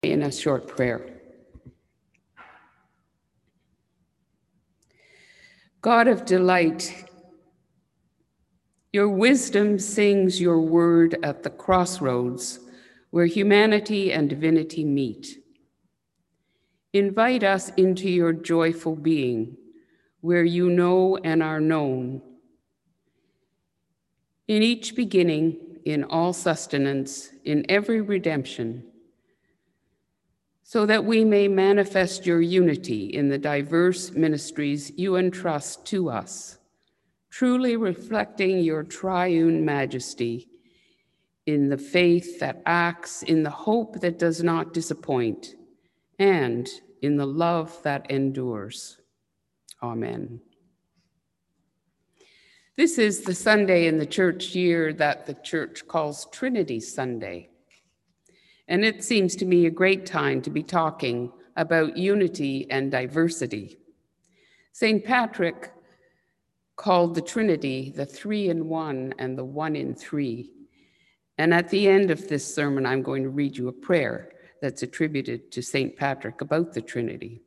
In a short prayer. God of delight, your wisdom sings your word at the crossroads where humanity and divinity meet. Invite us into your joyful being, where you know and are known. In each beginning, in all sustenance, in every redemption, so that we may manifest your unity in the diverse ministries you entrust to us, truly reflecting your triune majesty in the faith that acts, in the hope that does not disappoint, and in the love that endures. Amen. This is the Sunday in the church year that the church calls Trinity Sunday. And it seems to me a great time to be talking about unity and diversity. St. Patrick called the Trinity the 3 in 1 and the 1 in 3. And at the end of this sermon, I'm going to read you a prayer that's attributed to St. Patrick about the Trinity.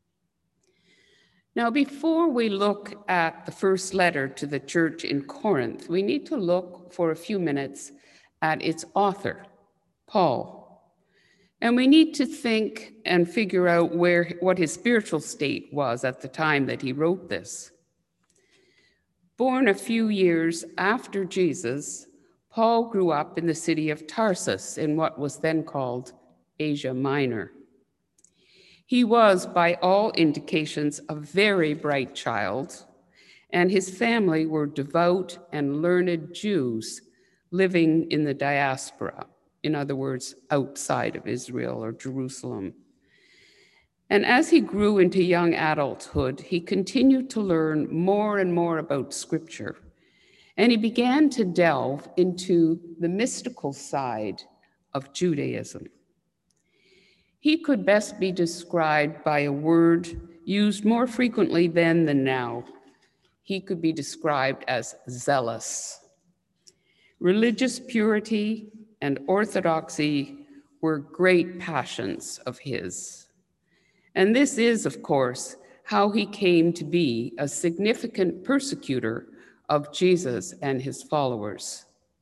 Now, before we look at the first letter to the church in Corinth, we need to look for a few minutes at its author, Paul. And we need to think and figure out what his spiritual state was at the time that he wrote this. Born a few years after Jesus, Paul grew up in the city of Tarsus in what was then called Asia Minor. He was, by all indications, a very bright child, and his family were devout and learned Jews living in the diaspora. In other words, outside of Israel or Jerusalem. And as he grew into young adulthood, he continued to learn more and more about Scripture. And he began to delve into the mystical side of Judaism. He could best be described by a word used more frequently then than now. He could be described as zealous. Religious purity and orthodoxy were great passions of his. And this is, of course, how he came to be a significant persecutor of Jesus and his followers.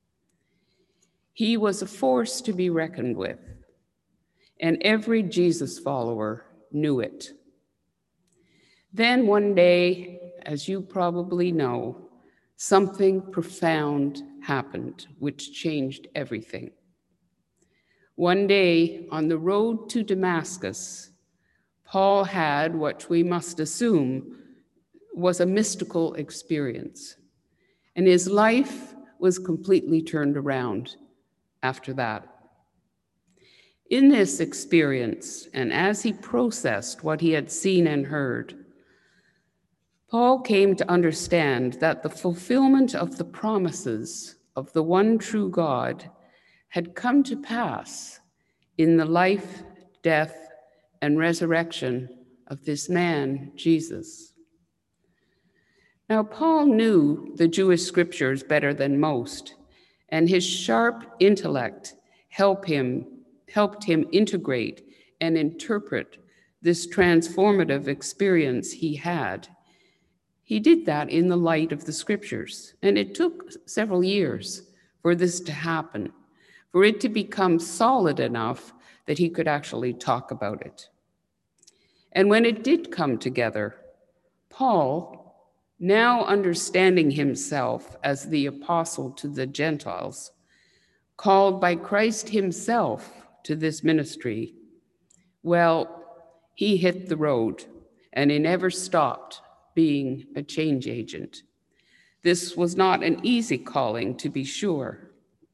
He was a force to be reckoned with, and every Jesus follower knew it. Then one day, as you probably know, something profound happened, which changed everything. One day, on the road to Damascus, Paul had what we must assume was a mystical experience, and his life was completely turned around after that. In this experience, and as he processed what he had seen and heard, Paul came to understand that the fulfillment of the promises of the one true God had come to pass in the life, death, and resurrection of this man, Jesus. Now, Paul knew the Jewish scriptures better than most, and his sharp intellect helped him integrate and interpret this transformative experience he had. He did that in the light of the scriptures, and it took several years for this to happen, for it to become solid enough that he could actually talk about it. And when it did come together, Paul, now understanding himself as the apostle to the Gentiles, called by Christ himself to this ministry, well, he hit the road, and he never stopped being a change agent. This was not an easy calling, to be sure.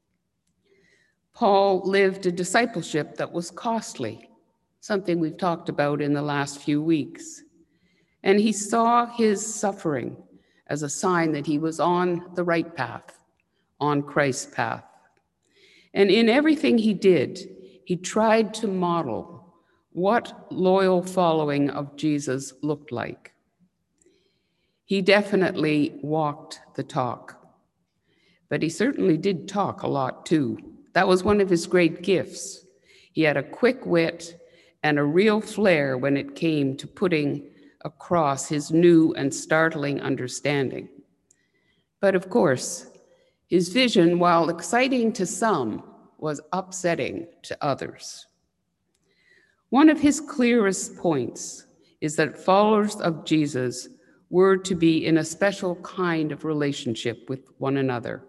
Paul lived a discipleship that was costly, something we've talked about in the last few weeks. And he saw his suffering as a sign that he was on the right path, on Christ's path. And in everything he did, he tried to model what loyal following of Jesus looked like. He definitely walked the talk, but he certainly did talk a lot too. That was one of his great gifts. He had a quick wit and a real flair when it came to putting across his new and startling understanding. But of course, his vision, while exciting to some, was upsetting to others. One of his clearest points is that followers of Jesus were to be in a special kind of relationship with one another,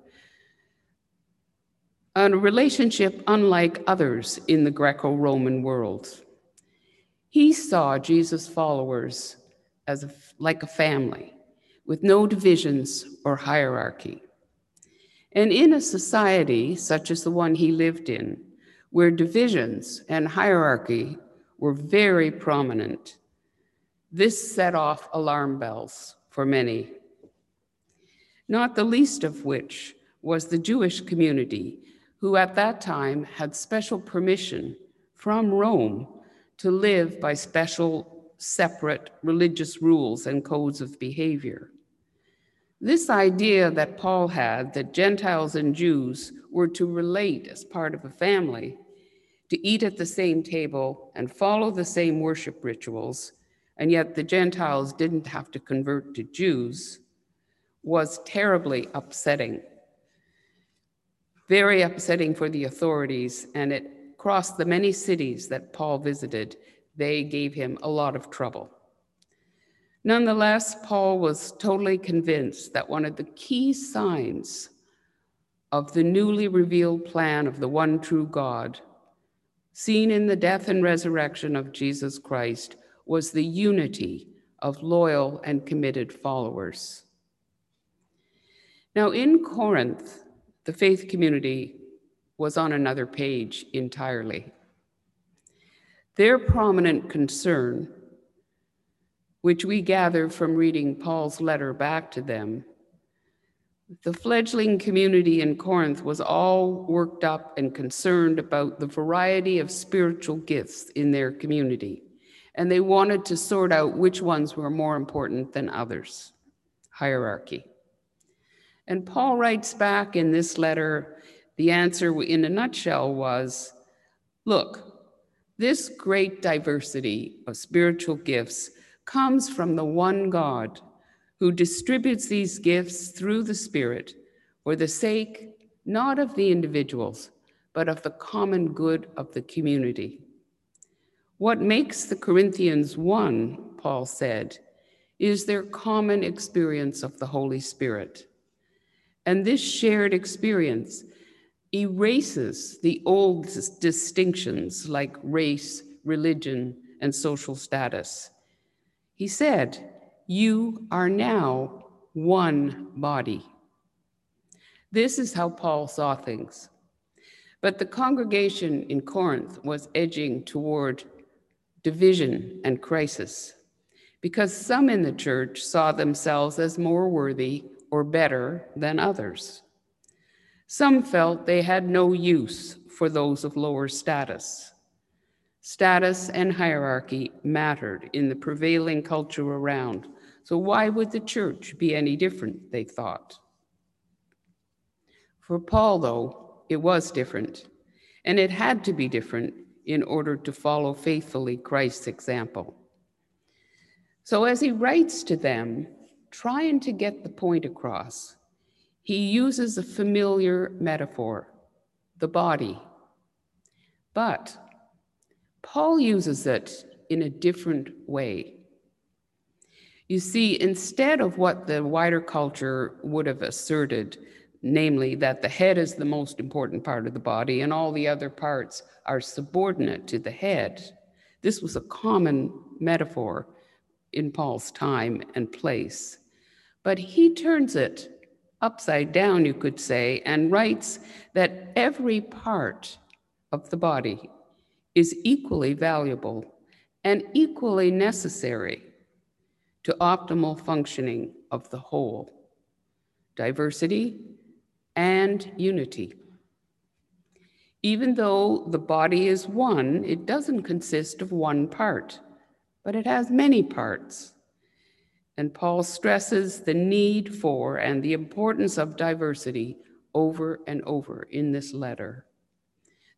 a relationship unlike others in the Greco-Roman world. He saw Jesus' followers as like a family, with no divisions or hierarchy. And in a society such as the one he lived in, where divisions and hierarchy were very prominent, this set off alarm bells for many, not the least of which was the Jewish community, who at that time had special permission from Rome to live by special, separate religious rules and codes of behavior. This idea that Paul had that Gentiles and Jews were to relate as part of a family, to eat at the same table and follow the same worship rituals, and yet the Gentiles didn't have to convert to Jews, was terribly upsetting. Very upsetting for the authorities, and it crossed the many cities that Paul visited. They gave him a lot of trouble. Nonetheless, Paul was totally convinced that one of the key signs of the newly revealed plan of the one true God, seen in the death and resurrection of Jesus Christ, was the unity of loyal and committed followers. Now, in Corinth, the faith community was on another page entirely. Their prominent concern, which we gather from reading Paul's letter back to them, the fledgling community in Corinth was all worked up and concerned about the variety of spiritual gifts in their community, and they wanted to sort out which ones were more important than others. Hierarchy. And Paul writes back in this letter, the answer in a nutshell was, look, this great diversity of spiritual gifts comes from the one God who distributes these gifts through the Spirit for the sake not of the individuals, but of the common good of the community. What makes the Corinthians one, Paul said, is their common experience of the Holy Spirit. And this shared experience erases the old distinctions like race, religion, and social status. He said, you are now one body. This is how Paul saw things. But the congregation in Corinth was edging toward division and crisis because some in the church saw themselves as more worthy or better than others. Some felt they had no use for those of lower status. Status and hierarchy mattered in the prevailing culture around, so why would the church be any different, they thought. For Paul, though, it was different, and it had to be different in order to follow faithfully Christ's example. So as he writes to them, trying to get the point across, he uses a familiar metaphor, the body. But Paul uses it in a different way. You see, instead of what the wider culture would have asserted, namely that the head is the most important part of the body and all the other parts are subordinate to the head, this was a common metaphor in Paul's time and place. But he turns it upside down, you could say, and writes that every part of the body is equally valuable and equally necessary to optimal functioning of the whole, diversity and unity. Even though the body is one, it doesn't consist of one part, but it has many parts. And Paul stresses the need for and the importance of diversity over and over in this letter.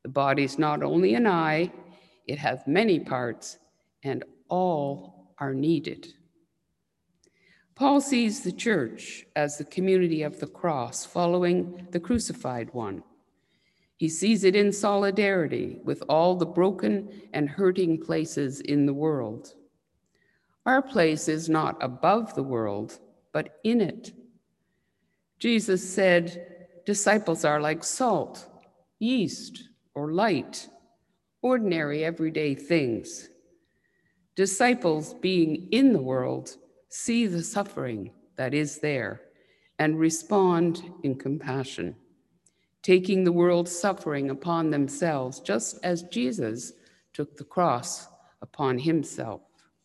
The body is not only an eye, it has many parts, and all are needed. Paul sees the church as the community of the cross, following the crucified one. He sees it in solidarity with all the broken and hurting places in the world. Our place is not above the world, but in it. Jesus said, disciples are like salt, yeast, or light, ordinary everyday things. Disciples, being in the world, see the suffering that is there and respond in compassion, taking the world's suffering upon themselves, just as Jesus took the cross upon himself.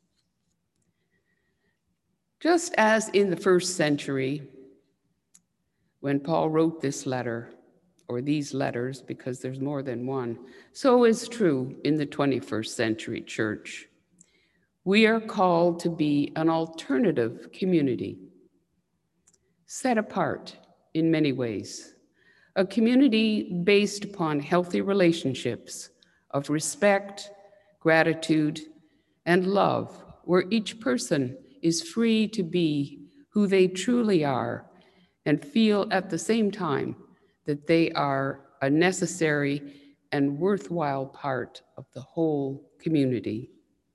Just as in the first century, when Paul wrote this letter, or these letters, because there's more than one, so is true in the 21st century church. We are called to be an alternative community, set apart in many ways, a community based upon healthy relationships of respect, gratitude, and love, where each person is free to be who they truly are and feel at the same time that they are a necessary and worthwhile part of the whole community.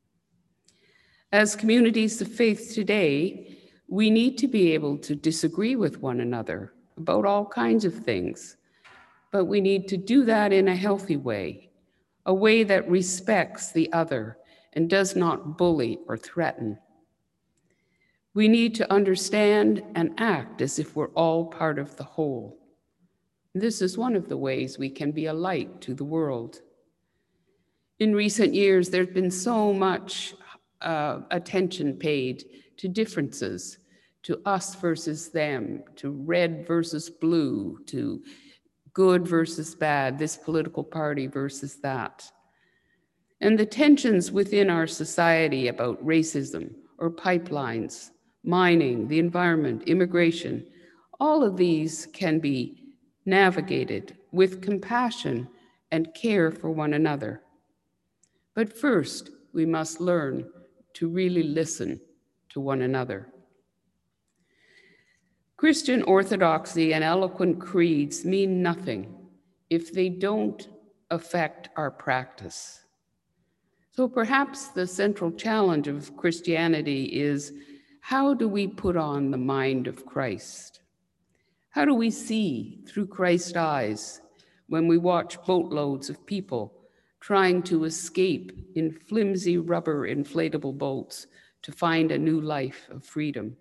As communities of faith today, we need to be able to disagree with one another about all kinds of things, but we need to do that in a healthy way, a way that respects the other and does not bully or threaten. We need to understand and act as if we're all part of the whole. This is one of the ways we can be a light to the world. In recent years, there's been so much attention paid to differences, to us versus them, to red versus blue, to good versus bad, this political party versus that. And the tensions within our society about racism or pipelines, mining, the environment, immigration, all of these can be navigated with compassion and care for one another. But first, we must learn to really listen to one another. Christian orthodoxy and eloquent creeds mean nothing if they don't affect our practice. So perhaps the central challenge of Christianity is, how do we put on the mind of Christ? How do we see through Christ's eyes when we watch boatloads of people trying to escape in flimsy rubber inflatable boats to find a new life of freedom?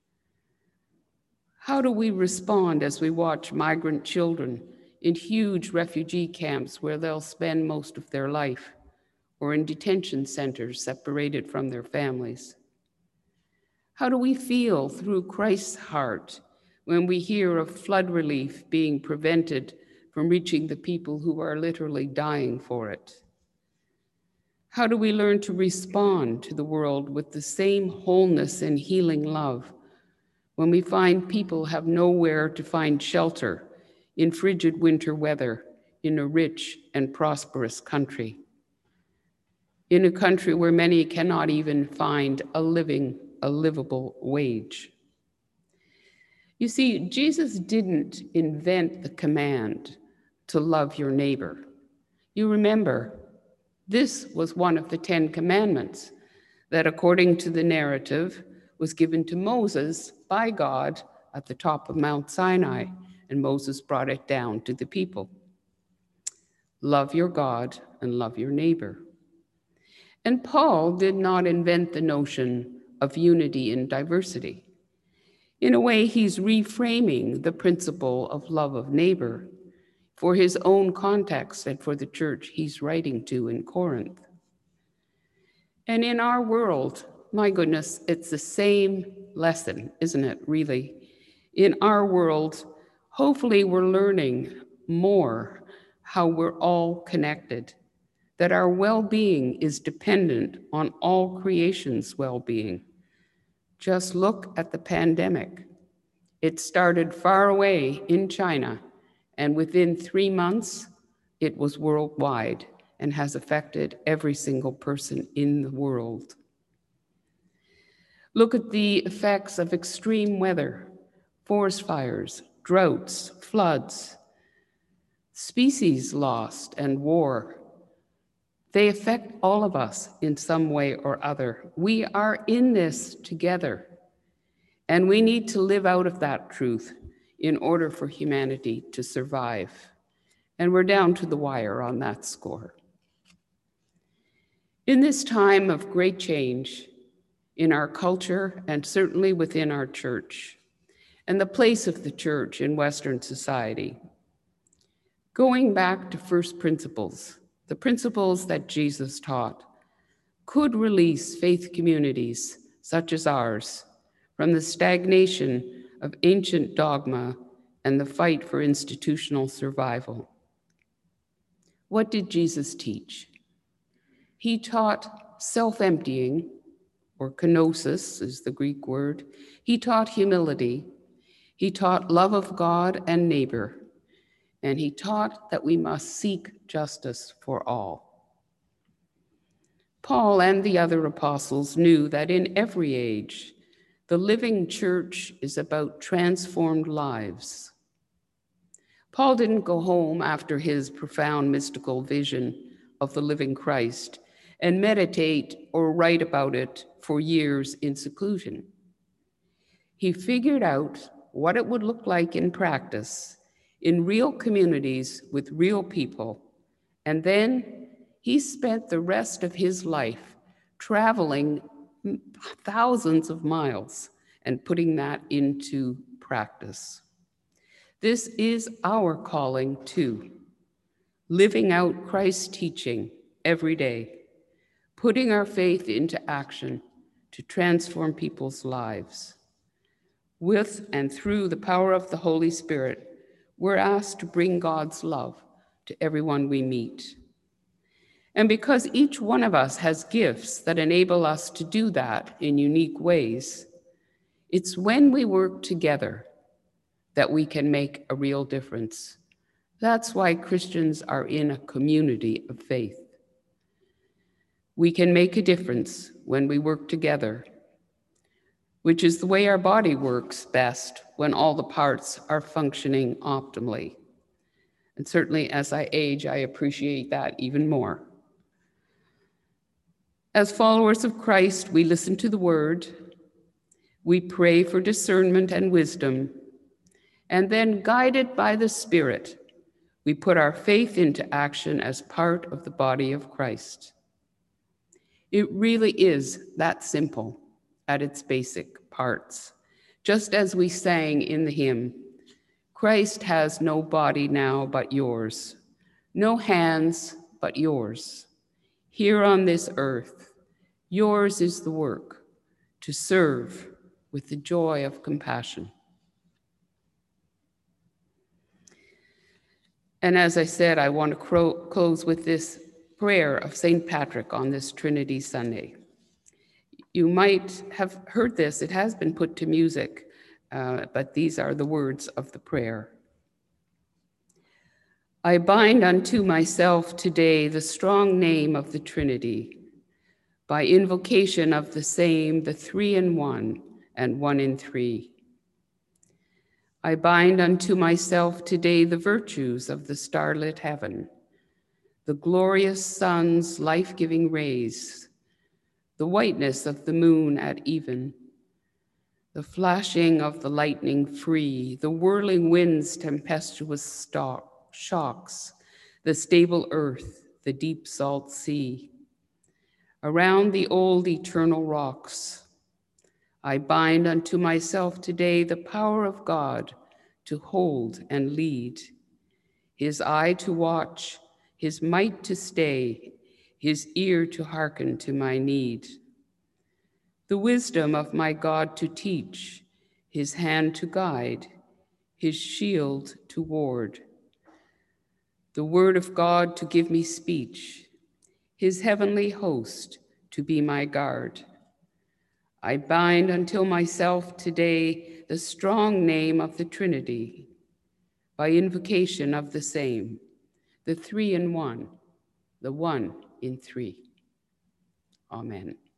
How do we respond as we watch migrant children in huge refugee camps where they'll spend most of their life, or in detention centers separated from their families? How do we feel through Christ's heart when we hear of flood relief being prevented from reaching the people who are literally dying for it? How do we learn to respond to the world with the same wholeness and healing love when we find people have nowhere to find shelter in frigid winter weather in a rich and prosperous country? In a country where many cannot even find a livable wage. You see, Jesus didn't invent the command to love your neighbor. You remember, this was one of the 10 commandments that, according to the narrative, was given to Moses by God at the top of Mount Sinai, and Moses brought it down to the people. Love your God and love your neighbor. And Paul did not invent the notion of unity in diversity. In a way, he's reframing the principle of love of neighbor for his own context and for the church he's writing to in Corinth. And in our world, my goodness, it's the same lesson, isn't it, really? In our world, hopefully we're learning more how we're all connected, that our well-being is dependent on all creation's well-being. Just look at the pandemic. It started far away in China, and within 3 months, it was worldwide and has affected every single person in the world. Look at the effects of extreme weather, forest fires, droughts, floods, species lost, and war. They affect all of us in some way or other. We are in this together, and we need to live out of that truth in order for humanity to survive. And we're down to the wire on that score. In this time of great change in our culture and certainly within our church, and the place of the church in Western society, going back to first principles, the principles that Jesus taught, could release faith communities such as ours from the stagnation of ancient dogma and the fight for institutional survival. What did Jesus teach? He taught self-emptying, or kenosis is the Greek word. He taught humility. He taught love of God and neighbor. And he taught that we must seek justice for all. Paul and the other apostles knew that in every age, the living church is about transformed lives. Paul didn't go home after his profound mystical vision of the living Christ and meditate or write about it for years in seclusion. He figured out what it would look like in practice, in real communities with real people, and then he spent the rest of his life traveling thousands of miles and putting that into practice. This is our calling too, living out Christ's teaching every day, putting our faith into action to transform people's lives. With and through the power of the Holy Spirit, we're asked to bring God's love to everyone we meet. And because each one of us has gifts that enable us to do that in unique ways, it's when we work together that we can make a real difference. That's why Christians are in a community of faith. We can make a difference when we work together, which is the way our body works best when all the parts are functioning optimally. And certainly as I age, I appreciate that even more. As followers of Christ, we listen to the word, we pray for discernment and wisdom, and then guided by the Spirit, we put our faith into action as part of the body of Christ. It really is that simple at its basic parts. Just as we sang in the hymn, Christ has no body now but yours, no hands but yours. Here on this earth, yours is the work, to serve with the joy of compassion. And as I said, I want to close with this prayer of St. Patrick on this Trinity Sunday. You might have heard this, it has been put to music, but these are the words of the prayer. I bind unto myself today the strong name of the Trinity, by invocation of the same, the three in one and one in three. I bind unto myself today the virtues of the starlit heaven, the glorious sun's life-giving rays, the whiteness of the moon at even, the flashing of the lightning free, the whirling wind's tempestuous shocks, the stable earth, the deep salt sea. Around the old eternal rocks, I bind unto myself today the power of God to hold and lead, his eye to watch, his might to stay, his ear to hearken to my need. The wisdom of my God to teach, his hand to guide, his shield to ward. The word of God to give me speech, his heavenly host to be my guard. I bind unto myself today the strong name of the Trinity, by invocation of the same, the three in one, the one in three. Amen.